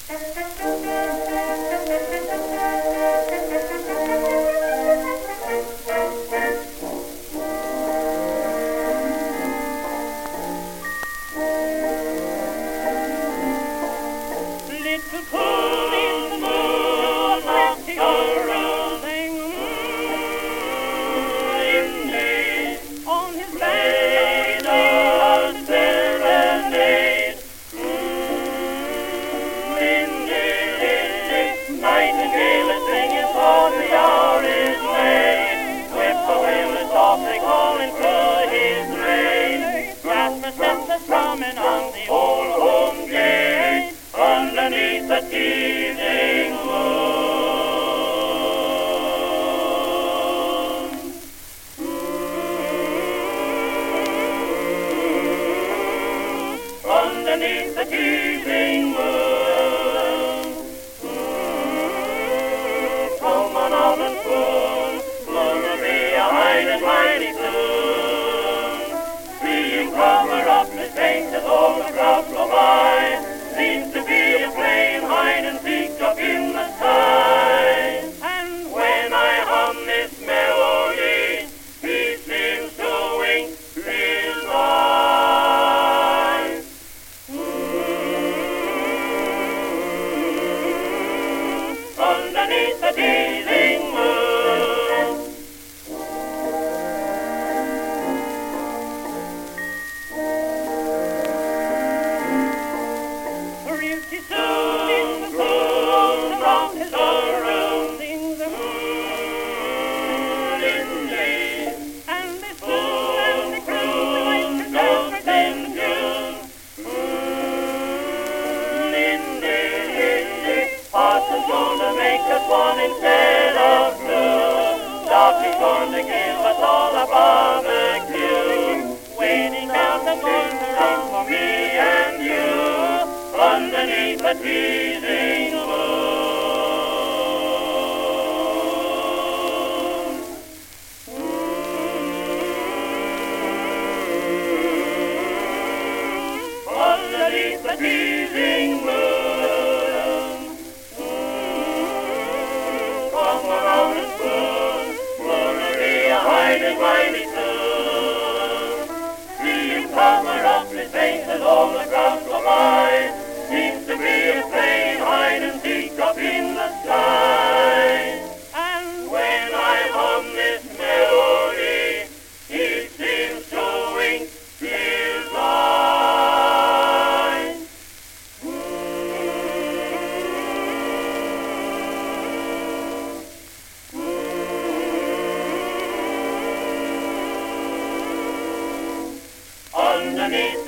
Little pool in the moon, rocking around, Lindy, on his blade of serenade. Lindy, Lindy, nightingale is singing, for the hour is late. Whippoorwill is softly calling through his rain. Rasmus is strumming on the old home gate, underneath the teasing moon. Underneath the teasing moon. From an almond spoon, moon will be a hiding mighty soon. Seeing cover up his face as all the crowd go by, seems to be a playing hide and seek up in the sky. And when I hum this melody, he seems to wink his eye. Underneath the teasing moon. Pretty soon in the gloom, around his surroundings, Lindy, and this moon and the crew goes in June. Lindy, Lindy, Parson's gonna make us one instead of two. Darky's gonna give us all a barbecue, waiting out the corner for me and you, underneath the teasing moon. Underneath the teasing moon. Come around and spoon, moon a hiding mighty soon. See him cover up his face as all the crowd go by, seems to be a playing hide and seek up in the sky. And when I hum this melody, he seems to wink his eye. Underneath